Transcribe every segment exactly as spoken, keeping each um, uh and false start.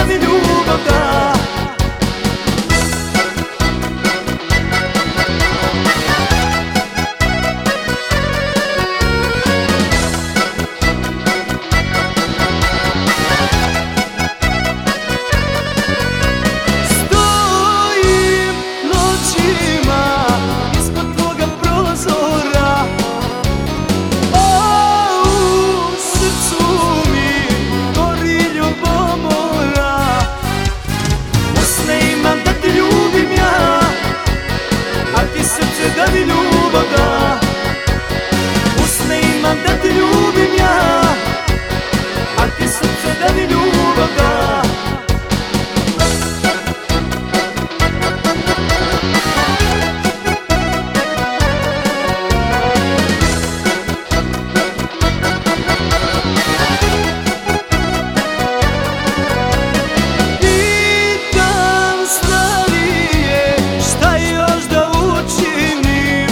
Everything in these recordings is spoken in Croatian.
mi ljubav da. Stojim noćima ispod tvoga prozora, a u srcu mi gori ljubomora. Usne imam da te ljubim ja, a ti srce da mi ljubav da. Usne imam da te ljubim ja, a ti srce da mi ljubav da. Pitam starije šta još da učinim,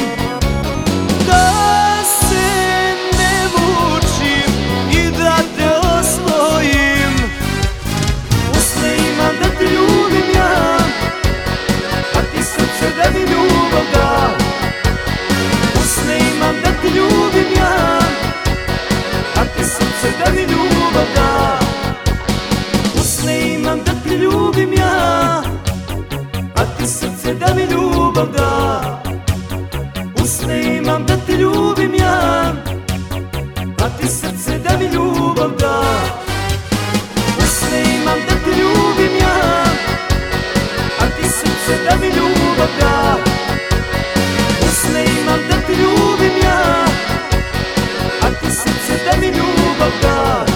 da se ne mučim i da te osvojim. Usne imam da te ljubim ja, a ti srce da mi ljubav da. Usne imam da te ljubim ja, a ti srce da mi ljubav da. Usne imam da te ljubim ja, a ti srce da mi ljubav da. Usne imam da te ljubim ja, a ti srce da mi ljubav da. Usne imam da te ljubim ja, a ti srce da mi ljubav da. Usne imam da te ljubim ja, a ti srce da mi ljubav da.